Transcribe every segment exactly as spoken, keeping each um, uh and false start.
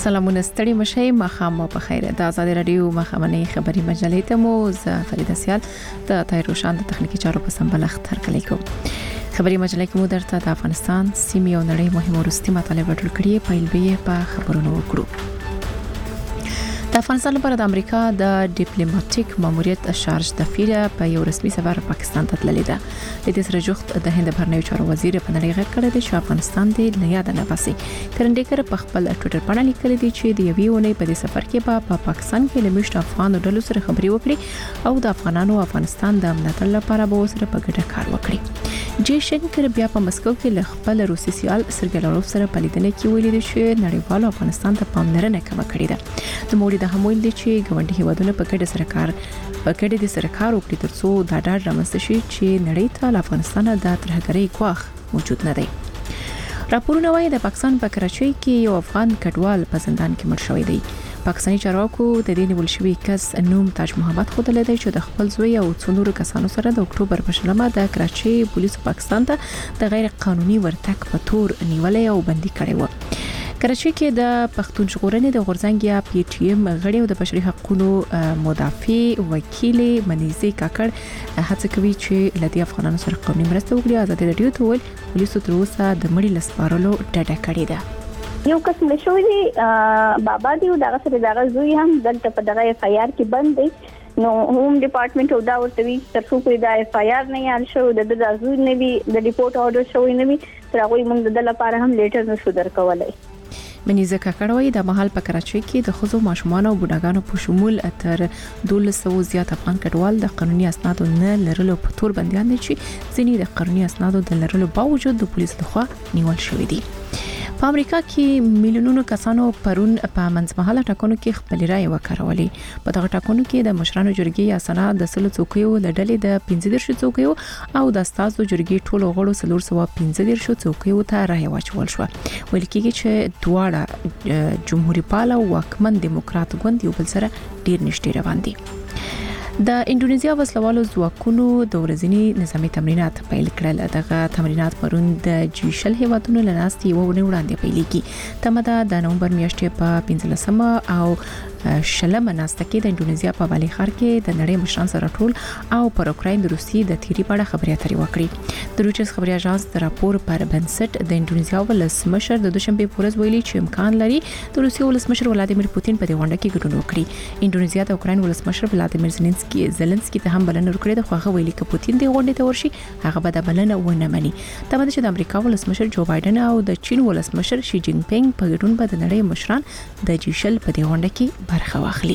سلامونه ستړي مشي مخام په خیر د آزاد رادیو مخامنۍ خبري مجلې ته مو ز فریده سیال د تایروشان د تخنیکی چارو په سمبلخ تر کلی کوم خبري مجلې کې مو درته د افغانستان سیمې او نړۍ مهمو وروستي مطالب راټول کړي په پیلوي په خبرونو وکړو. د افغانستان لپاره د امریکا د ډیپلوماټیک ماموریت شارج د فیر په یو رسمي سفر پاکستان ته تللی ده. د دې سره جوخت د هند بهرنیو چارو وزیر په نړۍ غږ کړی دی چې افغانستان د نه یاد نه باسي. کرندیکر په خپل ټوئیټر باندې لیکلی دی چې د یوې ونې په دې سفر کې په پا پاکستان کې لمشت افغان ډلو سره خبري وکړي او د افغانانو افغانستان د ملاتړ لپاره به سره په ګډه کار وکړي. جی شنکر بیا په مسکو کې له خپل روسي سیال سرګی لاروف سره په لیدنه کې ویلي دی چې نړیوالو افغانستان ته پاملرنه کوي کړې ده. د موړي د همویل دي چې ګوندي هیوادونه په ګډه سره کار په ګډه د سره کار وکړي ترڅو دا ډاډ رامنځته شي چې نړۍ ته له افغانستان د ترهګرۍ ګواښ موجود نه دی. راپورونه وايي د پاکستان په کراچۍ کې یو افغان کډوال په زندان کې مړ شوی دی. پاکستاني چارواکو د دې نیول شوی کس نوم تاج محمد خود لیدای چې د خپل زوی او څونورو کسانو سره د اکتوبر په شلمه د کراچۍ پولیسو پاکستان ته د غیر قانوني ورتګ په تور نیولې او بندي کړی و. کراچۍ کې د پښتون ژغورنې د غورځنګ یا پی ټی ایم غړي او د بشري حقوقو مدافع وکیل منیزي کاکړ هڅه کوي چې لدی افغانانو سره قانوني مرسته وکړي. آزاد رادیو ته ویل پولیسو تر اوسه د مړي لسپارلو ډډه کړې ده. یو قسم له شوې دي بابا دی او دغه سره دغه زوی هم دلته په دغه اف آی آر کې بند دی. نو هوم ډپارټمنټ او دا ورته وی ترڅو په دا اف آی آر نه یال شو د د زوی نه وی د ریپورت اورډر شوی نه وی تر هغه موږ د لپاره هم لیټر نشو درکولای. منیزه کاکړوي د محل په کراچۍ کې د خزو ماشومان او بوډاګانو په شمول تر دولس سو زیات افغان کډوال د قانوني اسنادو نه لرلو په تور بنديان دي چې ځینې د قانوني اسنادو د لرلو باوجود د پولیسو لخوا نیول شوی دي. په امریکا کې میلیونونو کسانو پرون په منځمهاله ټاکنو کې خپل رائے وکړولې. په دغه ټاکنو کې د مشرانو جرګې یا سنا د سلو څوکیو لړلې د پنځه دیرش څوکیو او د استازو جرګې ټولو غړو سلور سو پنځه دیرش څوکیو ته رائے واچول شو. ویل کېږي چې دواړه جمهوریت پال او واکمن دیموکرات ګوند یو بل سره ډیر نږدې روان دي. د انډونیزیا وسلوالو ځواکونو د ورځني نظامی تمرینات پیل کړل. دغه تمرینات پرون د جی شل هیوادونو لناستي وونه وړاندې پیلېږي. تمه د نومبر میاشتې په پنځلسمه او شلمه ناسته کې د انډونیزیا په بالي ښار کې د نړۍ مشران سره ټول او پر اوکراین د روسي د تیری په اړه خبرې اترې وکړي. د رویټرز خبري اژانس د راپور پر بنسټ د انډونیزیا ولسمشر د دوشنبه پورز ویلي چې امکان لري د روسي ولسمشر ولادیمیر پوتین په دې غونډه کې ګډون وکړي. انډونیزیا د اوکراین ولسمشر ولادیمیر زيلنسکي زيلنسکي ته هم بلنه ورکړې ده خو هغه ویلي چې پوتین د غونډې ته ورشي هغه به د بلنه ونه مني. تمه ده چې د امریکا ولسمشر جو بایدن او د چین ولسمشر شي جین پینګ په ګډون به د نړۍ مشران د جی شل په دې غونډه کې برخه واخلي.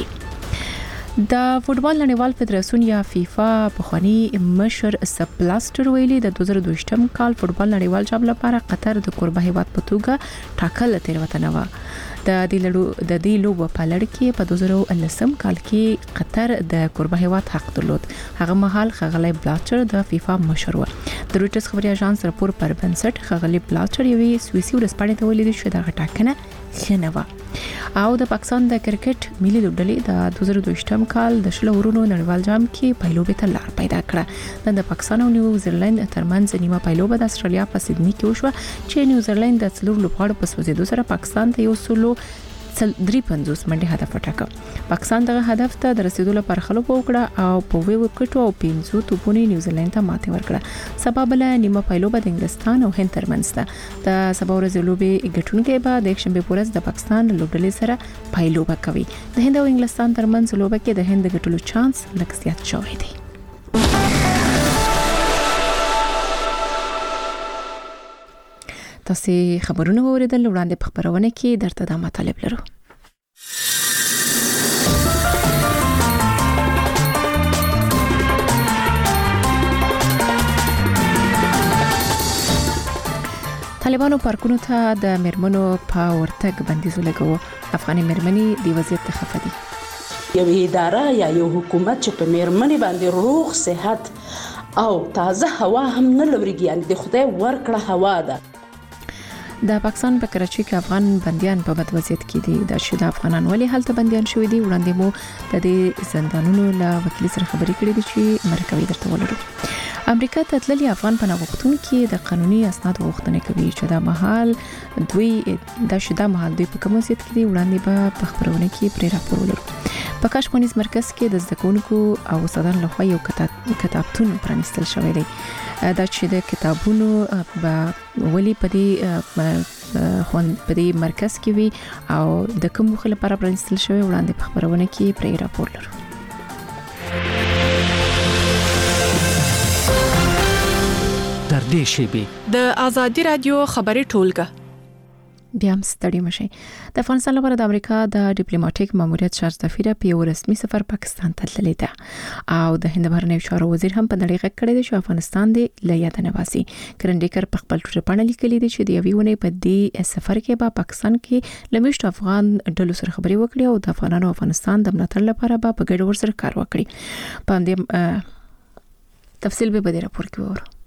د فوټبال نړیوال فدراسیون یا فیفا پخوانی مشر سپلاستر ویلي د دوه زره دوه یم کال فوټبال نړیوال جام لپاره قطر د قربه هیواد په توګه ټاکل تیروتنه و. د دې لړو د دې لوب په لړ کې په دوه زره لسم کال کې قطر د قربه هیواد حق درلود. هغه مهال خغلی بلاچر د فیفا مشر و. د رویټرز خبري اژانس راپور پر بنسټ خغلی بلاچر یوې سویسي ورسپانې ته ویلي چې دا ټاکنه خنه و. او د پاکستان د کرکټ ملي لوبډلې د دوه زره دوه یم کال د شل ورونو نړیوال جام کې پایلوبې ته لار پیدا کړه. د پاکستان او نیوزیلند ترمنځ نیمه پایلوبه د استرالیا په سیدنی کې وشوه چې نیوزیلند د څلور لوبغاړو په سوځېدو سره پاکستان ته یو سلو درې پنځوس منډه هدف وټاکه. پاکستان دغه هدف ته د رسیدو لپاره خلک وکړه او په وی وکټو او پنځو توپونو نیوزیلند ته ماته ورکړه. سبب له نیمه پایلوبه د انګلستان او هند ترمنځ ده. د سبا ورځې لوبې ګټونکي به د یکشنبه پورز د پاکستان لوبډلې سره پایلوبه کوي. د هند او انګلستان ترمنځ لوبه کې د هند ګټلو چانس لږ زیات شوی دی. تاسو خبرونه اوریدل وړاندې په خبرونه کې درته د مطالب لرو. طالبانو پارکونو ته د مرمنو په ورتګ بندیز لګاوه. افغاني مرمنې د وضعیت خفه دي. یو اداره یا یو حکومت چې په مرمنې باندې روغ صحت او تازه هوا هم نه لوريږي، یعنی د خدای ورکړه هوا ده. د پاکستان په کراچۍ کې افغان بنديان په بد وضعیت کې دي. د شوده افغانان ولې هلته بنديان شوي دي؟ وړاندې مو د دې زندانونو له وکیل سره خبرې کړې دي چې مرکوي درته ولرو. امریکا ته تللي افغان پناه غوښتونکي د قانوني اسنادو غوښتنه کوي چې د مهال دوی د شدا مهال دوی په کوم ځای کې وړاندې به په خبرونه کې پرې راپور ولري. په کاشمونیز مرکز کې د زده کوونکو او استادانو لخوا یو کتابتون پرانیستل شوی دی. دا چې د کتابونو په ولی په دې خوان په دې مرکز کې وي او د کوم مخ لپاره پرانیستل شوی وړاندې په خبرونه کې پرې راپور لرو. در دې شیبې د آزادي رادیو خبري ټولګه بیا هم ستړي مشي. د افغانستان لپاره د امریکا د ډیپلوماټیک ماموریت شاه سفیر په یو رسمي سفر پاکستان ته تللی دی او د هند بهرنیو چارو وزیر هم په دغه غږ کړی دی چې افغانستان دی لیاد نه واسي. کرنډیکر په خپل ټوټه باندې لیکلی دی چې د یوې ونې په دې سفر کې به پاکستان کې لمشت افغان ډلو سره خبري وکړي او د افغانانو افغانستان د ملاتړ لپاره به په ګډ ورسره کار وکړي. په دې تفصیل به په راپور کې وره.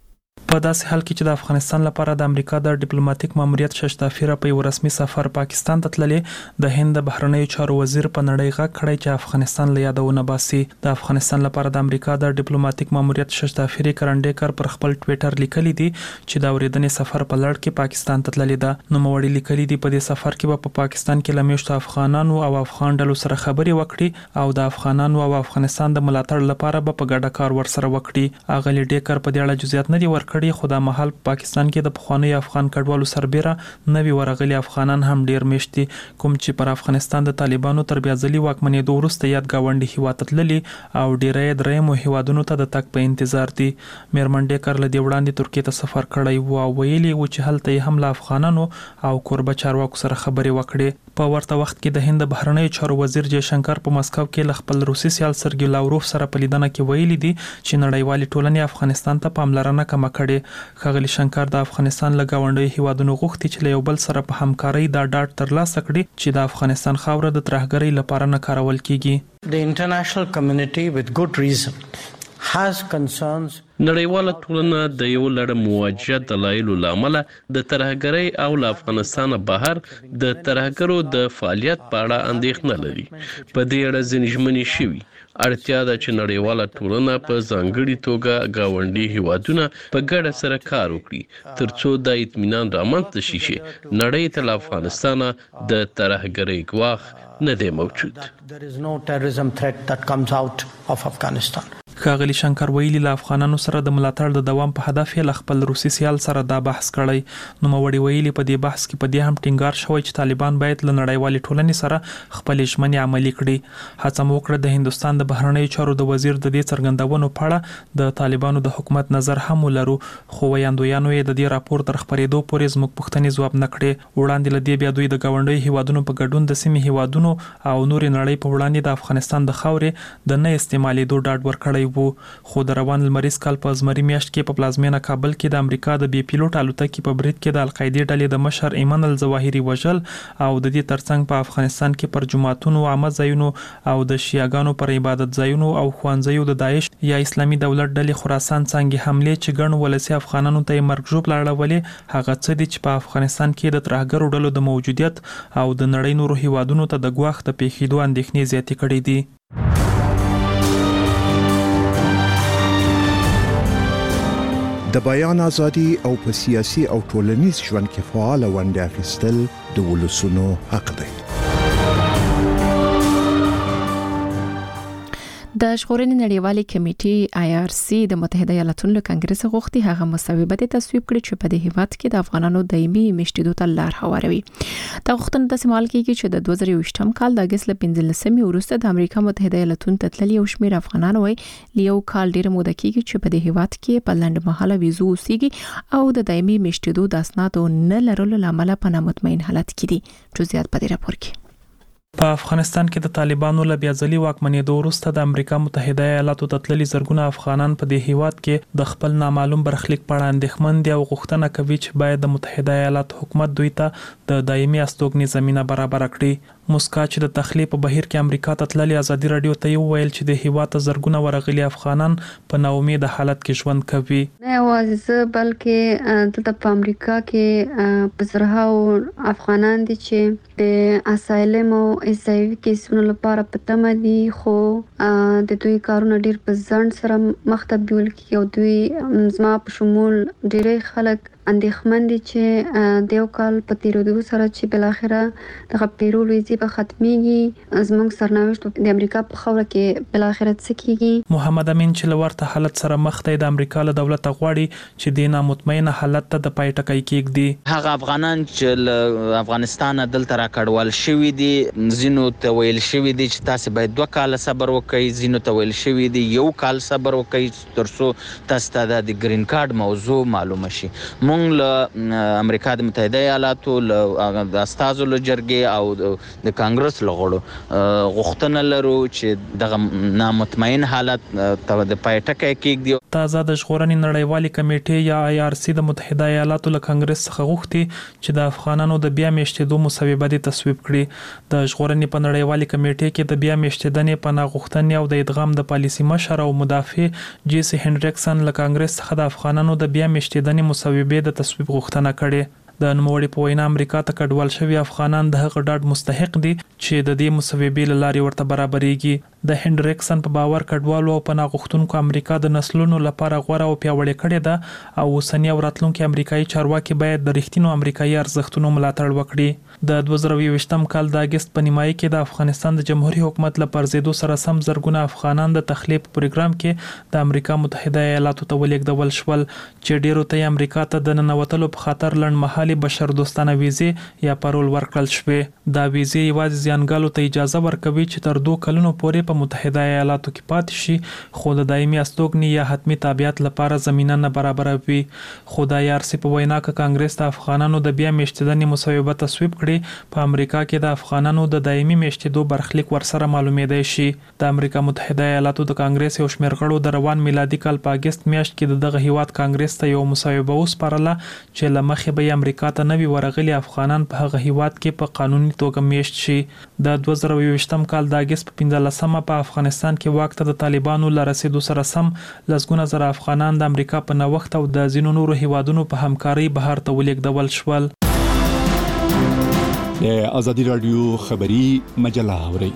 په داسې حال کې چې د افغانستان لپاره د امریکا د ډیپلوماټیک ماموریت شاه سفیر په یو رسمي سفر پاکستان ته تللی، د هند بهرنیو چارو وزیر په نړۍ غږ کړی چې افغانستان له یادونه باسي. د افغانستان لپاره د امریکا د ډیپلوماټیک ماموریت شاه سفیر کرنډیکر پر خپل ټوئیټر لیکلی دی چې د اوریدنې سفر په لړ کې پاکستان ته تللی ده. نو موړي لیکلی دی په دې سفر کې په پاکستان کې لمشت افغانانو او افغان ډلو سره خبري وکړي او د افغانانو او افغانستان د ملاتړ لپاره به په ګډه کار ورسره وکړي. اغلی ډیکر په دې اړه جزئیات نه دی ورکړي، خو د مهال په پاکستان کې د پخوانی افغان کډوالو سربېره نوي ورغلي افغانان هم ډیر مشتي، کوم چې پر افغانستان د طالبانو تر بیا ځلي واکمنېدو وروسته یاد گاونډي هیواد ته تللي او ډیرې درېمو هیوادونو ته د تګ په انتظار دي. میرمن ډیکر له دې وړاندې ترکیه ته سفر کړی و او ویلي و چې هلته هم له افغانانو او کوربه چارواکو سره خبري وکړي. په ورته وخت کې د هند بهرنیو چارو وزیر جے شنکر په مسکو کې له خپل روسي سیال سرګي لاوروف سره په لیدنه کې ویلي دي چې نړیوالې ټولنې افغانستان ته پاملرنه کم کړي. ښاغلي شنکر د افغانستان له گاونډي هیوادونو غوښتي چې له یو بل سره په همکارۍ دا ډاډ ترلاسه کړي چې د افغانستان خاوره د ترهګرۍ لپاره نه کارول کیږي. The international community with good reason has concerns. نړیواله ټولنه د یو لړ مواجهه دلایلو لامل د ترهګرۍ او له افغانستان بهر د ترهګرو د فعالیت په اړه اندېښنه لري. په دې اړه ځینې ژمنې شوي. اړتیا ده چې نړیواله ټولنه په ځانګړي توګه گاونډي هیوادونه په ګډه سره کار وکړي ترڅو د اطمینان رامنځته شي چې نړۍ ته له افغانستان د ترهګرۍ ګواښ نه دی موجود. There is no terrorism threat that comes out of Afghanistan. ښاغلي شنکر ویلي له افغانانو سره د ملاتړ د دوام په هدف یې له خپل روسي سیال سره دا بحث کړی. نو موړي ویلي په دې بحث کې په دې هم ټینګار شوی چې طالبان باید له نړیوالې ټولنې سره خپل ژمنې عملي کړي. هڅه مو وکړه د هندستان د بهرنیو چارو د وزیر د دې څرګندونو په اړه د طالبانو د حکومت نظر هم ولرو، خو ویاندویانو یې د دې راپور تر خبرېدو پورې زموږ پوښتنې ځواب نه کړې. وړاندې له دې بیا دوی د گاونډي هیوادونو په ګډون د سیمې هیوادونو او نورې نړۍ په وړاندې د افغانستان د خاورې د نه استعمالېدو ډاډ ورکړی وو. خو د روان لمریز کال په زمري میاشت کې په پلازمینه کابل کې د امریکا د بي پیلوټ الوتکې په برید کې د القاعده ډلې د مشر ایمن الظواهري وژل او د دې ترڅنګ په افغانستان کې پر جماعتونو، عامه ځایونو او د شیعاګانو پر عبادت ځایونو او خوانځیو د داعش یا اسلامي دولت ډلې خراسان څنګه حمله چې ګڼ ولسی افغانانو ته مرګ ژوب لاړولې، هغه څه دي چې په افغانستان کې د ترهګرو ډلو د موجودیت او د نړۍ نورو هیوادونو ته د ګواښ د پیښېدو اندېښنې زیاتې کړې دي. د بیان ازادي او په سیاسي او ټولنیز ژوند کې فعال ونډه اخیستل د ولسونو حق دی. د ژغورنې نړیوالې کمیټې آی آر سی د متحده ایالاتونو له کانګرس غوښتي هغه مسودې تصویب کړي چې په دې هیواد کې د افغانانو دایمي مشتیدو ته لار هواروي. دا غوښتنه د سیمال کې چې د دوه زره یوویشتم کال د اگست له پنځلسمې وروسته د امریکا متحده ایالاتونو ته تللي یو شمېر افغانان وای لیو کال ډیر موده کېږي چې په دې هیواد کې په لنډ مهاله ویزو اوسېږي او د دایمي مشتیدو د اسنادو نه لرلو لامل په نامطمئن حالت کې دي. جزئیات په دې راپور کې. په افغانستان کې د طالبانو له بیا ځلي واکمنېدو وروسته د امریکا متحده ایالاتو ته تللي زرګونه افغانان په دې هیواد کې د خپل نامعلوم برخلیک په اړه اندېښمن دي او غوښتنه کوي چې باید د متحده ایالاتو حکومت دوی ته د دایمي استوګنې زمینه برابر کړي. مسکا چې د تخلیه په بهیر کې امریکا ته تللي ازادي رادیو ته ویل چې د هیواد ته زرګونه ورغلي افغانان په ناامید حالت کې ژوند کوي. نه یوازې زه بلکې د امریکا کې په زرهاو افغانان دي چې د اسایلم او ایسایوي کیسونو لپاره پتمه دي خو د دوی کارونه ډیر په ځان سره مخ ته بیول کی او دوی زما په شمول ډیره خلک اندېښمن دي چې د یو کال په تیرېدو سره چې بل اخره دغه پیرول ویزې به ختميږي زموږ سرنوشت د امریکا په خوره کې بل اخره څه کیږي. محمد امین چې لورته حالت سره مخ ته د امریکا له دولت غواړي چې د نامطمئنه حالت ته د پای ټکی کېږدي. هغه افغانان چې له افغانستان دلته راکړول شوی دي زینو ته ویل شوی دي چې تاسو باید دوه کال صبر وکړئ، زینو ته ویل شوی دي یو کال صبر وکړئ ترڅو تاسو ته د گرین کارت موضوع معلومه شي. له امریکا د متحده ایالاتو له استازو له جرګې او د کانګرس لغړو غوښتنه لرو چې دغه نامطمئن حالت ته د پای ټکی کېږدي. تازه د ژغورنې نړیوالې کمیټې یا آی آر سی د متحده ایالاتو له کانګرس څخه غوښتي چې د افغانانو د بیا میشتېدو مصوبه دې تصویب کړي. د ژغورنې په نړیوالې کمیټې کې د بیا میشتېدنې پناه غوښتنې او د ادغام د پالیسي مشر او مدافع جیسی هنډریکسن له کانګرس څخه د افغانانو د بیا میشتېدنې مصوبه د تصویب غوښتنه کړې. د نوموړي په وینا امریکا ته کډوال شوی افغانان د هغه ډاډ مستحق دي چې د دې مصوبې له لارې ورته برابرېږي. د هنډریکسن په باور کډوالو او پناه غوښتونکو امریکا د نسلونو لپاره غوره او پیاوړې کړې ده او اوسنی او راتلونکي امریکایي چارواکي باید د رښتینو امریکایي ارزښتونو ملاتړ وکړي. د دوه زره یوویشتم کال د اگست په نیمایي کې د افغانستان د جمهوریت حکومت له پرځېدو سره سم زرګونه افغانان د تخلیه په پروګرام کې د امریکا متحده ایالاتو ته ولېږدول شول چې ډیرو ته امریکا ته د ننوتلو په خاطر لنډمهالي بشر دوستانه ویزې یا پارول ورکړل شوې. دا ویزې یوازې زیانګالو ته اجازه ورکوي چې تر دوه کلونو پورې په متحده ایالاتو کې پاتې شي خو د دایمي استوګنې یا حتمی تابعیت لپاره زمینه نه برابروي. خو د آی آر سی په وینا کې کانګرس د افغانانو د بیا میشتېدنې مصوبه تصویب کړي په امریکا کې د افغانانو د دایمي میشتېدو برخلیک ورسره معلومېدای شي. د امریکا متحده ایالاتو د کانګرس یو شمېر غړو د روان میلادي کال په اگست میاشت کې دغه هیواد کانګرس ته یو مصوبه وسپارله چې له مخې به امریکا ته نوي ورغلي افغانان په هغه هیواد کې په قانوني توګه میشت شي. د دوه زره یوویشتم کال د اگست په پنځلسمه په افغانستان کې واک ته د طالبانو له رسیدو سره سم لسګونه زره افغانان د امریکا په نوښت او د ځینو نورو هیوادونو په همکارۍ بهر ته ولېږدول شول. د ازادي رادیو خبری مجله اوري.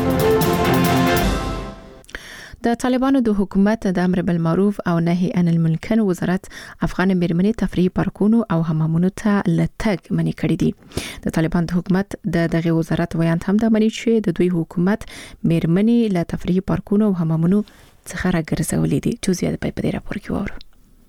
د طالبانو د حکومت د امر بالمعروف او نهي عن المنکر وزارت افغان میرمنې تفریحي پارکونو او حمامونو ته لټګ منی کړی دي. د طالبان د حکومت د دغه وزارت ویاند هم د منی چې د دوی حکومت میرمنې له تفریحي پارکونو او حمامونو څخه راګرځولې دي. چې زیات په دې راپور کې وره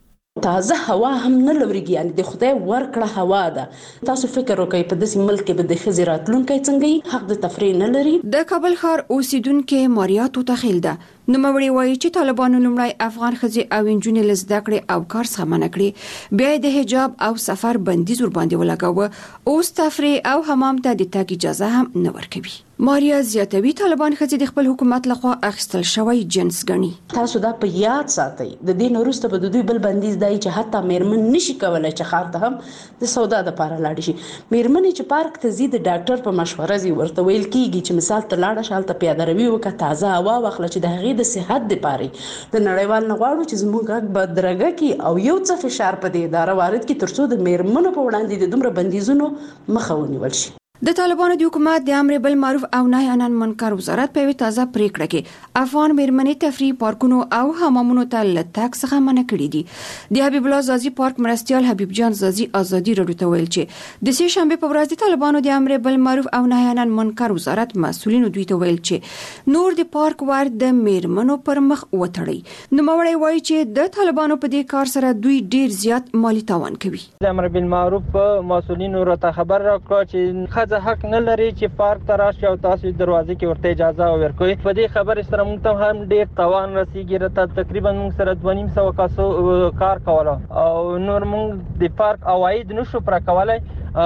تازه هوا هم نه لوريږي، یعنی د خدای ورکړه هوا ده. تاسو فکر وکړئ په داسې ملک کې به د ښځې راتلونکی څنګه حق د تفریح نه لري. د کابل ښار اوسیدونکو ماریاتو تخیل ده نوموړي وایي چې طالبانو لومړی افغان ښځې او انجونې له زده کړې او کار څخه منع کړې، بیا د حجاب او سفر بندیز ور باندې ولګاوه، اوس تفریح او حمام ته د تګ اجازه هم نه ورکوي. ماریا زیاتوي طالبان ښځې د خپل حکومت لخوا اخیستل شوی جنس ګڼي. تاسو دا په یاد ساتئ د دې وروسته به د دوی بل بندیز دی چې حتی میرمن نشي کولای چې خار ته هم د سودا د لپاره لاړ شي. میرمنې چې پارک ته ځي د ډاکټر په مشوره ځي ورته ویل کیږي چې مثال ته لاړه شالته پیاده روي وکړه، تازه هوا واخله چې د هغې د صحت لپاره د نړیوال نه غواړو چې زموږ حق به درګه کی او یو څه فشار په دې اداره وارد کی ترڅو د میرمنو په وړاندې د دومره بندیزونو مخه ونیول شي. د طالبانو د حکومت د امر بالمعروف او نهي عن المنکر وزارت په یوه تازه پریکړه کې افغان میرمنې تفریحي پارکونو او حمامونو ته له تګ څخه منع کړي دي. د حبیب الله زازي پارک مرستیال حبیب جان زازي ازادي راډیو ته ویل چې د سه شنبه په ورځ د طالبانو د امر بالمعروف او نهي عن المنکر وزارت مسؤلینو دوی ته ویل چې نور د پارک ور د میرمنو پر مخ وتړي. نوموړی وایي چې د طالبانو په دې کار سره دوی ډیر زیات مالی تاوان کوي. د امر بالمعروف مسؤلینو راته خبر راکړه چې خځه حق نه لري چې پارک ته راشي او تاسو دروازې کې ورته اجازه ورکوي. په دې خبرې سره موږ ته هم ډیر تاوان رسیږي. راته تقریبا موږ سره دوه نیم سوه کاسو کار کوله او نور موږ د پارک عواید نشو پر کولای،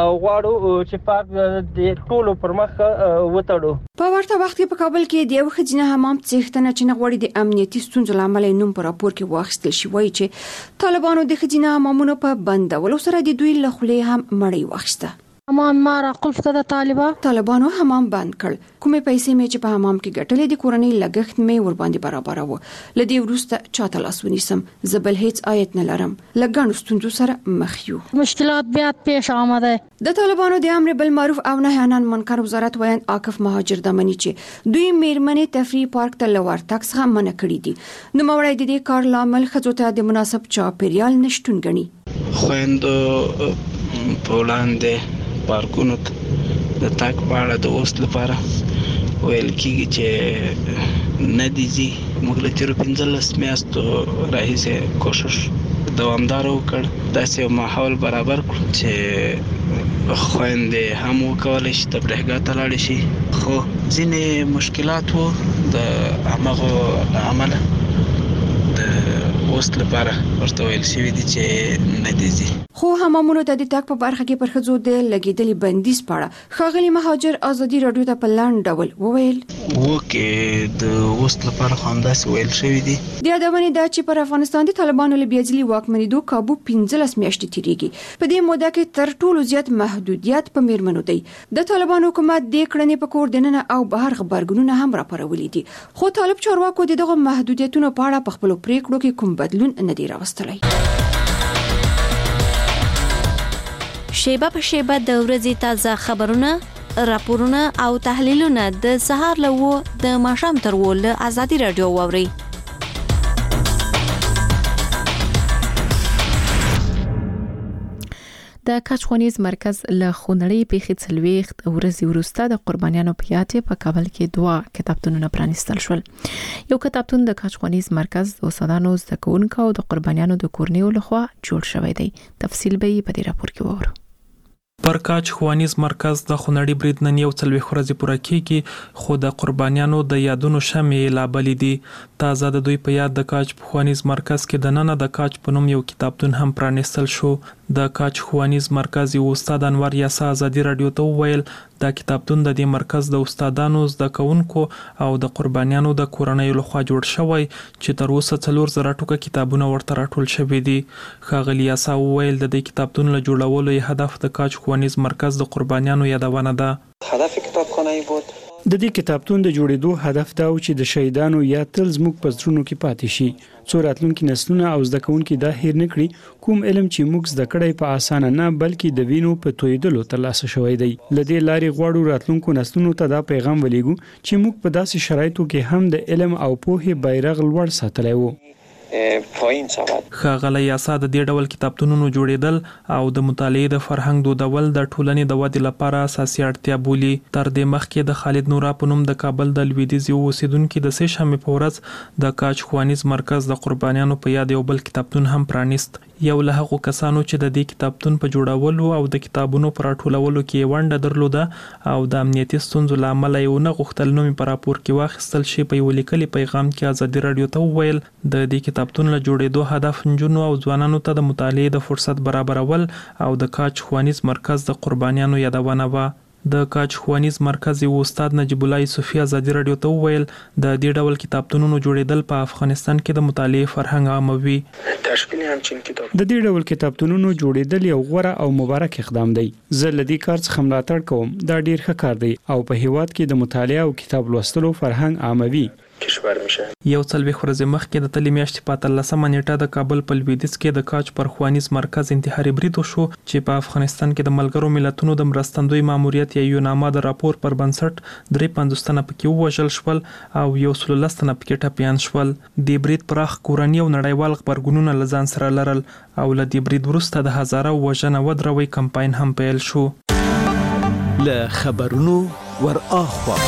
غواړو چې پارک د ټولو پر مخ وتړو. په ورته وخت کې په کابل کې د یو ښځینه حمام څښتنه چې نغوړي د امنیتي ستونزو لامل نوم په راپور کې واخیستل شي، وایي چې طالبانو د ښځینه حمامونو په بندولو سره د دوی له خولې هم مړی واخیسته. حمام ما راقل کړه طالبا طالبانو حمام بند کړ. کومې پیسې مې چې په حمام کې ګټلې د کورنۍ لګښت مې ور باندې برابروه. لدی ورسته چاته لاس ونیسم زبل هیڅ آیت نه لرم. لګڼو ستونزو سره مخ یو. مشکلات بیا پیش آمده. د طالبانو د امر بالمعروف او نهي عن المنکر وزارت ویان عاکف مهاجر دمنی چې دوی میرمنې تفریح پارک ته لور تک څخه منع کړی دي. نو موړی د دې کار لامل خځو ته د مناسب چاپیریال نشټون غني. خويندو په وړاندې پارکونو د تاک پاړه د اوس لپاره ویل کیږي چې ندیزي موږ له تیر پنځلس میاشتو راهیسې کوشش دوامدار وکړ داسې یو ماحول برابر کړو چې خويندې هم وکولای شي تفریحګاه ته لاړ شي. خو ځینې مشکلات وو د هغه عمله د اوس لپاره ورته ویل شوی دي چې ندیزي. خو حمامونو ته د تاک په برخه کې پر خځو د لګیدلې بندیز پاړه ښاغلي مهاجر ازادي رادیو ته په لاند ډول وویل وکه د اوس لپاره خانداس ویل شوی دي. د یادونې دا چې پر افغانستان د طالبانو له بیځلي واکمنېدو کابو پنځلس میاشتې تیریږي. په دې موده کې تر ټولو زیات محدودیت په میرمنو دی. د طالبانو حکومت د کړنې په کور دننه او بهر خبرګونونه هم راپارولي دي. خو طالب چارواکو دغه محدودیتونو په اړه په خپل پریکړو کې کوم بدلون نه دی راوستلی. شیبه په شیبه د ورځې تازه خبرونه، راپورونه او تحلیلونه د سهار له و د ماښام تر و له ازادي رادیو واوري. د کچخونیز مرکز له خونړۍ پیښې څلويخت ورځې وروسته د قربانیانو په یاد په کابل کې دوه کتابتونونه پرانیستل شول. یو کتابتون د کچخونیز مرکز د استادانو زده کوونکو او د قربانیانو د کورنیو لخوا جوړ شوی دی. تفصیل به په دې راپور کې وورو. پر کاچ خوانیز مرکز د خونړی برید نن یو څلوي خورځي پوره کیږي خو د قربانیانو د یادونو شمې لا بلې دي. تازه د دوی په یاد د کاچ خوانیز مرکز کې د نن د کاچ په نوم یو کتابتون هم پرانیستل شو. د کاچ خوانیز مرکز یو استاد انور یاسا ازادي رادیو ته وویل دا کتابتون د دې مرکز د استادانو زده کوونکو او د قربانیانو د کورنۍ لخوا جوړ شوی چې تر اوسه څلور زره ټوکه کتابونه ورته راټول شوي دي. ښاغلي یاسا وویل د دې کتابتون له جوړولو هدف د کاچ خوانیز مرکز د قربانیانو یادونه ده. هدف کتابخانه بود د دې کتابتون د جوړېدو هدف دا و چې د شهیدانو یا تل زموږ په زړونو کې پاتې شي څو راتلونکي نسلونه او زده کوونکي دا هیر نه کړي کوم علم چې موږ زده کړی په اسانه نه بلکې د وینو په تویدلو ترلاسه شوی دی. لدې لارې غواړو راتلونکو نسلونو ته دا پیغام ولېږو چې موږ په داسې شرایطو کې هم د علم او پوهې بیرغ لوړ ساتلی وو. پایین شود. ښاغلی یاسا د دې ډول کتابتونونو جوړېدل او د مطالعې د فرهنګ دودول د ټولنې د ودې لپاره اساسي اړتیا بولي. تر دې مخکې د خالد نورا په نوم د کابل د لویدیځ یو اوسیدونکي د سه شنبې په ورځ د کاچ خوانیز مرکز د قربانیانو په یاد یو بل کتابتون هم پرانیست. یو له هغو کسانو چې د دې کتابتون په جوړولو او د کتابونو پر راټولولو کې ونډه درلوده او د امنیتي ستونزو له امله یې ونه غوښتل نوم په راپور کې واخیستل شي په یو لیکلي پیغام کې ازادي رادیو ته وویل د دې کتابتون له جوړېدو هدف نجونو او ځوانانو ته د مطالعې د فرصت برابرول او د کاچ خوانیز مرکز د قربانیانو یادونه وه. د کاچ خوانیز مرکز یو استاد نجیب الله یوسفی ازادي رادیو ته وویل د دې ډول کتابتونونو جوړېدل په افغانستان کې د مطالعې فرهنګ عاموي. د دې ډول کتابتونونو جوړېدل یو غوره او مبارک اقدام دی. زه له دې کار څخه ملاتړ کوم. دا ډیر ښه کار دی او په هیواد کې د مطالعه او کتاب لوستلو فرهنګ عاموي. یو څلوي خورځې مخکې د تلې میاشتې په اتلسمه نیټه د کابل په لویدیځ کې د کاچ پر خوانیز مرکز انتحاري برید وشو چې په افغانستان کې د ملګرو ملتونو د مرستندوی ماموریت یا یوناما د راپور پر بنسټ درې پنځوس تنه پکې ووژل شول او یو سل لس تنه پکې ټپیان شول. د برید پراخ کورني او نړیوال غبرګونونه له ځان سره لرل او له دې برید وروسته د هزاره وژنه ودروي کمپاین هم پیل شو. له خبرونو ور اخوا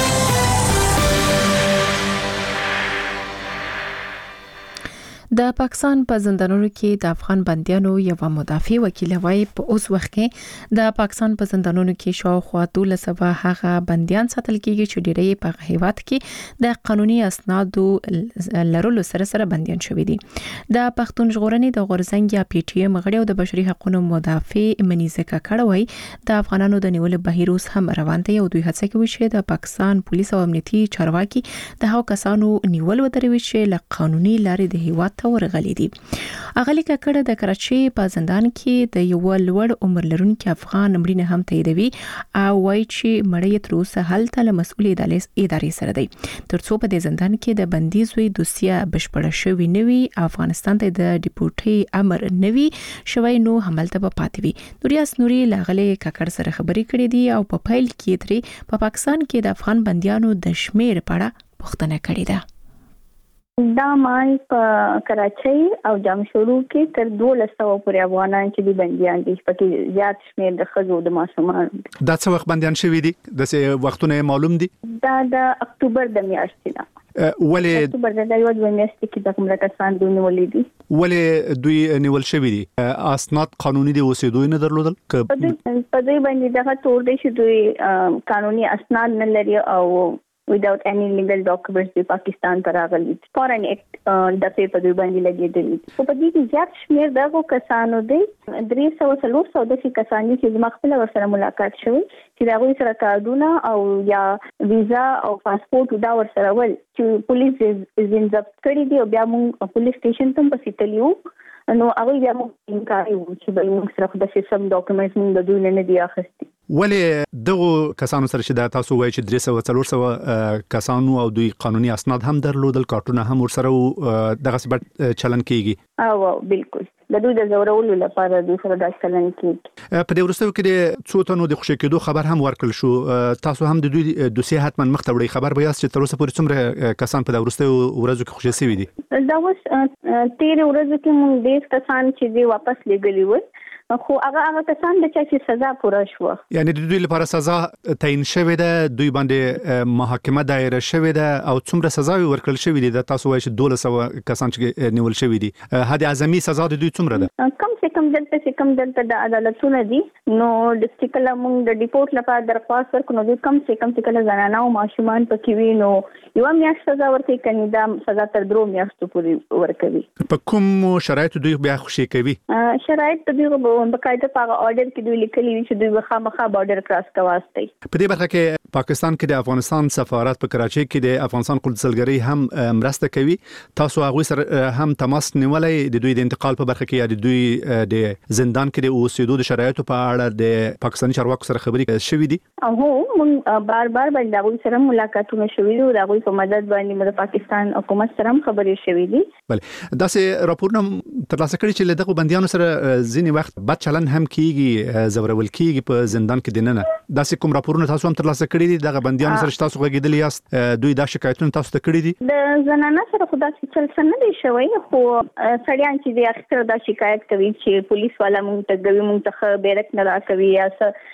د پاکستان په زندانونو کې د افغان بنديانو یو مدافع وکیل وایي په اوس وخت کې د پاکستان په زندانونو کې شاوخوا دولس سوه هغه بنديان ساتل کیږي چې ډېری په هیواد کې د قانوني اسنادو لرلو سره سره بنديان شوي دي. د پښتون ژغورنې د غورزنګ یا پی ټی ایم غړي او د بشري حقوقو مدافع منیزه کاکړ وایي د افغانانو د نیولو بهیر اوس هم روان دی او دوی هڅه کوي چې د پاکستان پولیس او امنیتي چارواکي د هغو کسانو نیول ودروي چې له قانوني لارې د هیواد ته ورغلي دي. اغلی ککړه د کراچي په زندان کې د یو لوړ عمر لرونکي افغان مړینه هم تاییدوي او وایي چې مړی تر اوسه هلته له مسؤل ادارې سره دی. ترڅو په دې زندان کې د بندیزوي دوسیه بشپړه شوې نوي افغانستان ته د ډیپورټي امر نوي شوی نو هملته په پاتې وي. نوریاس نوري لاغله ککړ سره خبرې کړې دي او په پایل کې ترې په پاکستان کې د افغان بنديانو د شمیر په اړه پوښتنه کړې ده. دا مال په کراچۍ او جمشورو کې تر دولس سوه پورې افغانان چې دي بنديان دي، پکې زیات شمیر د ښځو د ماشومانو. دا څه وخت بنديان شوي دي؟ د څه وختونه معلوم دي؟ دا د اکتوبر د میاشتې ده. ولې اکتوبر د یو د میاشتې کې د کومه کسان دوی نیولې دي؟ ولې دوی نیول شوي دي؟ اسناد قانوني دي اوسېدو نه درلودل؟ په دې باندې دغه تور دي چې دوی قانوني اسناد نه لري او without any legal documents د پاکستان ته راغلي. فورن اکټ د په په دوی باندې لګیدلی. په دې کې زیات شمیر دغه کسانو دي درې سوه څلور سوه د کسانو چې مخکله ورسره ملاقات شوی چې دغه سره کارډونه او یا ویزا او پاسپورت دا ورسره ول چې پولیس یې ضبط کړی دی او بیا موږ پولیس سټیشن ته پسې تلیو نو هغه بیا موږ انکار وکړو چې به موږ سره د سیستم ډاکومېنټس موږ د دوی نه دی اخیستي. ولې دغه کسانو سره چې دا تاسو وایي چې درې سوه څلور سوه کسانو او دوی قانوني اسناد هم درلودل، کارتونه هم ورسره دغه څه چلن کیږي؟ او بالکل د دوی د زورولو لپاره دوی سره دا چلن کیږي. په دې وروستیو کې د څو تنو د خوشی کېدو خبر هم ورکړل شو. تاسو هم د دوی دوسیه حتما مخته وړي خبر به یاست چې تر اوسه پورې څومره کسان په دې وروستیو ورځو کې خوشی شوي دي؟ دا اوس تیر ورځو کې موږ ډېر کسان چې دی واپس لګلی و خو هغه هغه کسان د چا چې سزا پوره شو، یعنی د دوی لپاره سزا تعیین شوې ده، دوی باندې محاکمه دایره شوې ده او څومره سزا ورکړل شوې دي؟ د تاسو وایي چې دولس سوه کسان چې نیول شوي دي، حد اعظمي سزا د دوی څومره ده؟ کم څه کم دلته چې کم دلته د عدالتونه دي نو د سټیکل موږ د ډیپورت لپاره درخواست ورکړو نو دوی کم څه کم چې کله زنانه او ماشومان پکې وي نو یو میاشت سزا ورکړي، کني دا سزا تر درو میاشتو پورې ورکوي. په کوم شرایطو دوی بیا خوشي کوي؟ شرایط دوی بقاعده په اورډر کې دوی لیکلي دي چې دوی خامخا بارډر کراس کوي. په دې برخه کې پاکستان کې د افغانستان سفارت په کراچۍ کې د افغانستان قونسلګرۍ هم مرسته کوي. تاسو هغه سره هم تماس نیولای د دوی د انتقال په برخه کې یا د دوی د زندان کې د اوسېدو د شرایطو په اړه د پاکستاني چارواکو سره خبرې شوې دي؟ هو موږ بار بار باندې هغه سره ملاقاتونه شوې دي او هغه په مدد باندې د پاکستان حکومت سره خبرې شوې دي. بله دا سه راپورونه ترلاسه کړي چې دغه بنديانو سره ځینې وخت بد چلن هم کیږي، زورول کیږي په زندان کې دننه. دا سه کوم راپورونه تاسو هم ترلاسه کړي دي دغه بنديانو سره چې تاسو غږیدلی یاست؟ دوی دا شکایتونه تاسو ته کړي دي؟ د زنانه سره خدا چې چل څه نه دی شوی خو سړیان چې د اکثر دا شکایت کوي چې پولیس والا مونږ ته کوي مونږ ته بیرک نه راکوي یا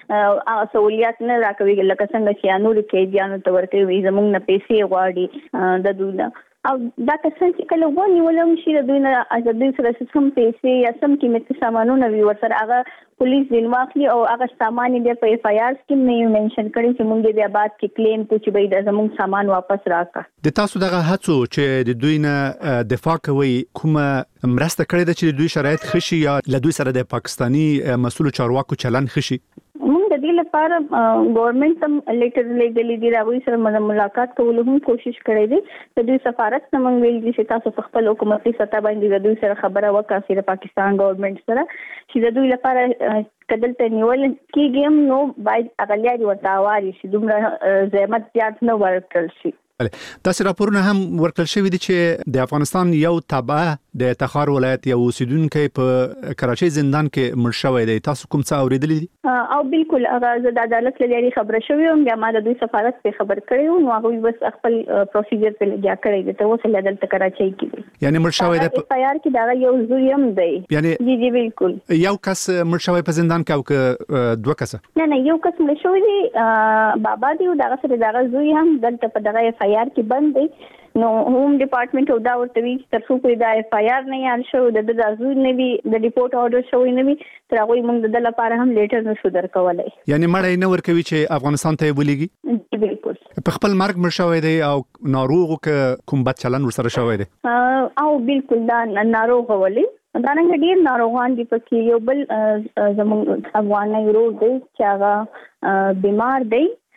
څه سہولیات نه راکوي لکه څنګه چې انور کې ځانو ته ورکوي زمونږ نه پیسې غواړي د دوی او دا کسان چې کله ونی ولوم شي د دوی نه ازادي سره سم پیسې یا سم قیمتي سامانونه وي ورسره هغه پولیس دین واخلي او هغه سامان دې په اف آی آر کې نه منشن کړي چې موږ بیا بعد کې کلیم کو چې به د زموږ سامان واپس راکړه. د تاسو دغه هڅو چې د دوی نه دفاع کوي کومه مرسته کړې ده چې د دوی شرایط خشي یا له دوی سره د پاکستانی مسؤل چارواکو چلن خشي؟ موږ د دې لپاره ګورنمنت تم لیټر لګلې دي راوي سره ملاقات کولو هم کوشش کړې دي. د دوی سفارت ته موږ ویل دي چې تاسو په خپل حکومتي سطح باندې د دوی سره خبره وکړئ د پاکستان ګورنمنت سره چې د دوی لپاره کدل ته نیول کېږي نو باید اغلیاري ورته واري شي دومره زحمت زیات نه ورکړل شي. تاسو راپورونه هم ورکړل شوی دي چې د افغانستان یو تابع د تخار ولایت یو اوسیدونکو په کراچۍ زندان کې مړ شوی دی. تاسو کوم څه اوریدلی دي؟ او بالکل هغه د عدالت لري خبره شوی او بیا ما د دوی سفارت په خبر کړیو نو هغه بس خپل پروسیجر په لګیا کړی دی ته وسه عدالت کراچۍ کې یعنی مړ شوی دی په یار کې دا یو زوی هم دی. یعنی جی جی بالکل یو کس مړ شوی په زندان کې او که دوه کس؟ نه نه یو کس مړ شوی دی بابا دی او دا سره دا زوی هم دلته په دغه اف آی آر کې بند دی. نو هوم ډپارټمنټ او دا ورته وی چې تر څو کوئی دا اف آی آر نه یال شو د د ازو نه وی د ریپورت اورډر شوی نه وی تر هغه موږ د لپاره هم لیټر نشو درکولای. یعنی مړی نه ورکوي چې افغانستان ته ولېږي؟ بالکل په خپل مرګ مړ شوی دی او ناروغ کوم بد چلن ورسره شوی دی؟ او بالکل دا ناروغ ولی دا نه ډیر ناروغان دي پکې یو بل زموږ افغاني ورو دی چې هغه بیمار دی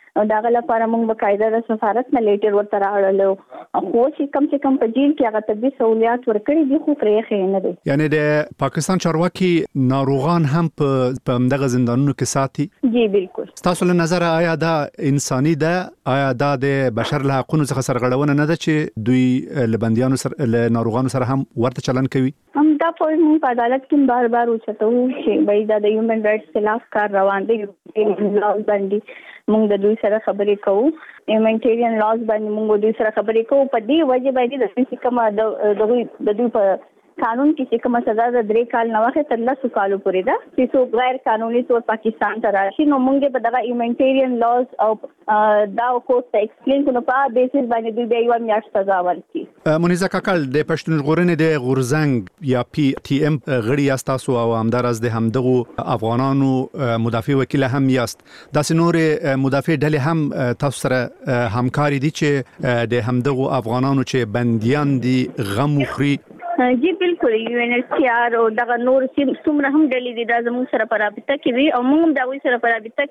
او دا غل لپاره موږ بقاعده د سفارت نه لیټر ورته راوړلو خو چې کم چې کم په جیل کې هغه طبي سہولیات ورکړي دي خو پرې خې نه دي. یعنی د پاکستان چارواکي ناروغان هم په دغه زندانونو کې ساتي؟ جی بالکل. تاسو له نظر آیا دا انساني ده؟ آیا دا د بشر له حقوقو څخه سرغړونه نه ده چې دوی له بنديانو سره له ناروغانو سره هم ورته چلن کوي؟ هم دا په عدالت کې بار بار وچتو چې بای دا د هیومن رائټس خلاف کار روان دي لاز باندې موږ د دوی سره خبرې کوو هیومنټیرین لاز باندې موږ دوی سره خبرې کوو په دې وجه باندې د دې کومه د دوی د دوی په قانون کې چې کومه سزا د درې کال نه واخې تر لسو کالو پورې ده چې څو غیر قانوني تور پاکستان ته راشي نو موږ په دغه هیومنټیرین لاز او دا کوټ ته ایکسپلین کوو په بیسس باندې دوی به یو میاشت سزا ورکړي. مونیزه کاکل د پښتون ژغورنې د غورزنګ یا پی ټی ام غړي یاست تاسو او همدارس د همدغه افغانانو مدافع وکیل هم یاست. داسې نور مدافع ډلې هم تاسو سره همکاري دي چې د همدغه افغانانو چې بنديان دي غم وخوري؟ جی بالکل یو ان ایچ سی آر او دغه نور څومره هم ډلې دي دا زموږ سره په رابطه کې وي او موږ هم دا وی سره په رابطه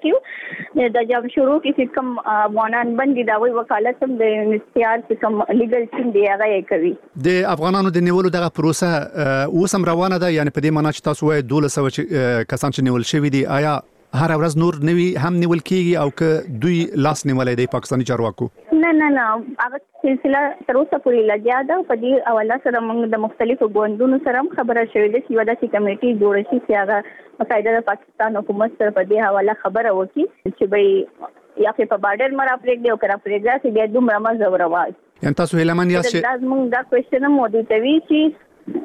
کې د جام شروع کې کوم افغانان باندې دا وی وکالت هم د یو ان ایچ سی آر چې کوم لیګل ټیم دی هغه کوي. د افغانانو د نیولو دغه پروسه اوس هم روانه ده، یعنی په دې معنی چې تاسو وایي دولس سوه کسان چې نیول شوي دي آیا هر ورځ نور نوی هم نیول کیږي او که دوی لاس نیولای دی پاکستاني چارواکو؟ نه نه نه هغه سلسله تر اوسه پورې لګیا ده. په دې حواله سره موږ د مختلفو ګوندونو سره هم خبره شوې ده چې یو داسې کمیټي جوړ شي چې هغه باقاعده د پاکستان حکومت سره په دې حواله خبره وکړي چې به یا په بارډر مرا پرېږدي او کرا پرېږدي چې بیا دومره مزه ورواي. یعنی تاسو هیلمن یاست چې دا موږ دا کوېشن مو دي توی چې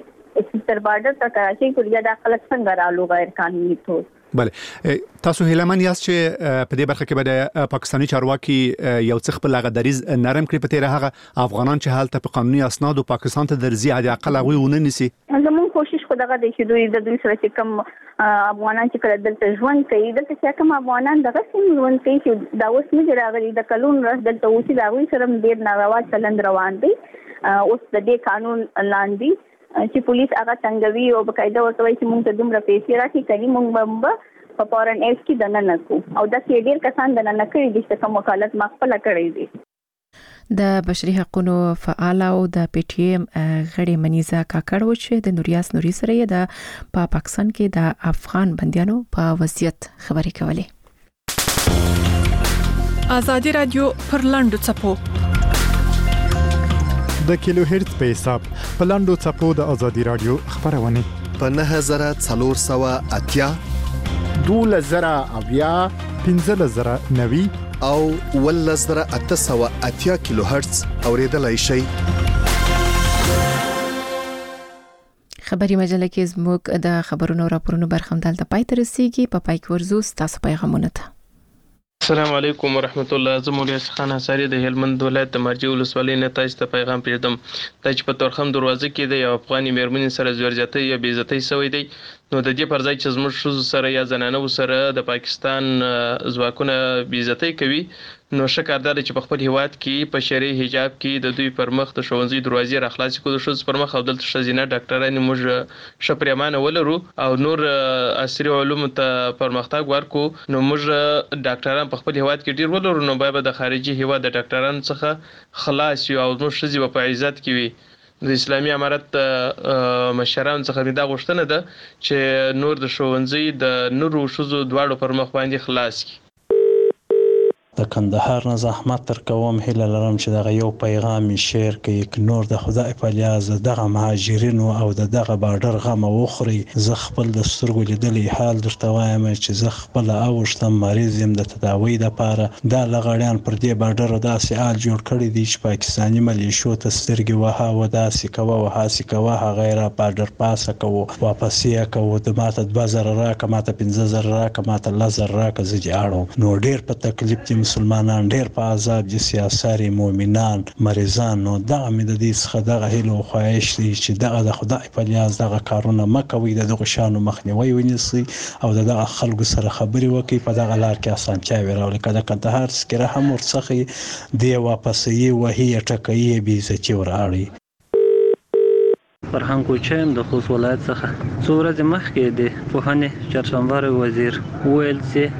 چې تر بارډر ته کراچۍ کوریا د خلک څنګه رالو غیر قانوني تور. بله تاسو هیلمن یاست چې په دې برخه کې به د پاکستاني چارواکي یو څه خپل هغه دریز نرم کړي په تیر هغه افغانان چې حالت په قانوني اسناد او پاکستان ته درځي عادي اقل هغه ونه نسی. زموږ کوشش خو دغه دی چې دوی د دوی سره چې کوم افغانان چې کله دلته ژوند کوي دلته چې کوم افغانان دغه سیم ژوند کوي چې دا اوس نه راغلي د کلون راز دلته اوسې دا وی سره ډیر ناروا چلند روان دي اوس د دې قانون لاندې چې پولیس هغه څنګه وی او بقاعده ورته وایي چې موږ ته دومره پیسې راکړي کوي موږ به په فورن ایف کې دنه نکو او د ډیر کسان دنه نکړي دي چې کوم وکالت مخفله کړی دي. د بشري حقوقو فعال او د پی ټی ایم غړي منیزه کاکړ و چې د نوریاس نوري سره د په پاکستان کې د افغان بنديانو په وضعیت خبرې کولې. ازادي رادیو پر لاندو چپو د کیلو هرتز په حساب په لاندو چپو د ازادي رادیو خبرونه په نه زره څلور سوه اتیا دوله زره اویا پنځه زره نوي او ول زره اته سوه اتیا کیلو هرتز اوریدلای شي. خبري مجله کې زموږ د خبرونو راپورونو برخه دلته پای ته رسیدي. په پای کې ورزو تاسو پیغامونه ته. السلام علیکم ورحمت الله. زه مولوی خان انصاری د هلمند ولایت د مرجع ولسوالۍ نه تاسو ته پیغام پېژدم. د چې په تورخم دروازه کې د یو افغاني مېرمنې سره زورزیاتۍ یا بې عزتۍ شوې دی نو د دې پر ځای چې زموږ ښځو سره یا زنانو سره د پاکستان ځواکونه بې عزتۍ کوي نو ښه کار دا دی چې په خپل هیواد کې په شرعي حجاب کې د دوی پر مخ د ښوونځي دروازې راخلاصې کړو د ښځو پر مخ او دلته ښځینه ډاکټرانې موږ ښه پرېمانه ولرو او نور عصري علومو ته پرمختګ ورکړو نو موږ ډاکټران په خپل هیواد کې ډېر ولرو نو باید د خارجي هیواد د ډاکټرانو څخه خلاص یو او زموږ ښځې به په عزت کې وي. د اسلامي امارت مشرانو څخه دا غوښتنه ده چې نور د ښوونځي د نورو ښځو دواړو پر مخ باندې خلاص کړي. د کندهار نه زحمت تر کوم هیله لرم چې دغه یو پیغام شیر کړي نور د خدای په لیاز دغه مهاجرینو او دغه بارډر غم وخوري. زه خپل د سترګو لیدلې حال درته وایم چې زه خپل اوښتم مریض يم د تداوی لپاره دا لغړیان پر دې بارډر داسې حال جوړ کړی دی چې پاکستاني ملیشو ته سترګې وها و داسې کوه و هاسې کوه غیر بارډر پاسه کوه واپس یې کوه د ماته دوه زره راکه ماته پنځه زره راکه ماته لس زره راکه زه دې اړوم نو ډېر په تکلیف دي مسلمانان ډېر په عذاب دي سیاساري مؤمنان مریضان نو دغه مې د دې څخه دغه هیله او خواهش دی چې دغه د خدای په لیاز دغه کارونه مه کوئ د دغه شانو مخنیوي ونیسئ او دغه خلکو سره خبرې وکړئ په دغه لار کې اسانتیاوې راولئ که د کندهار سکره هم ورڅخه دی واپس یې وهي ټکوي یې بې عزتي وراړئ. فرهنګ کوچیم د خوست ولایت څخه څو ورځې مخکې د پوهنې چارشنبه وزیر وویل چې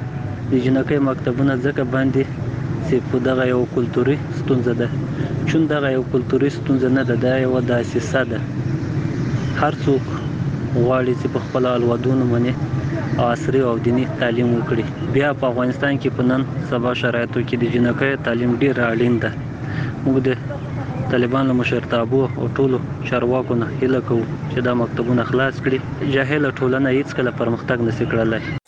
د جنکۍ مکتبونه ځکه باندې چې په دغه یو کلتوري ستونزه ده چون دغه یو کلتوري ستونزه نه ده دا یو داسیسه ده هر څوک غواړي چې په خپل الودونو باندې عصري او دینی تعلیم وکړي بیا په افغانستان کې په نن سبا شرایطو کې د جنکۍ تعلیم ډیر اړین ده موږ د طالبان له مشرتابو او ټولو چارواکو نه هیله کوو چې دا مکتبونه خلاص کړي جاهل ټولنه هیڅ کله پرمختګ نشي کولای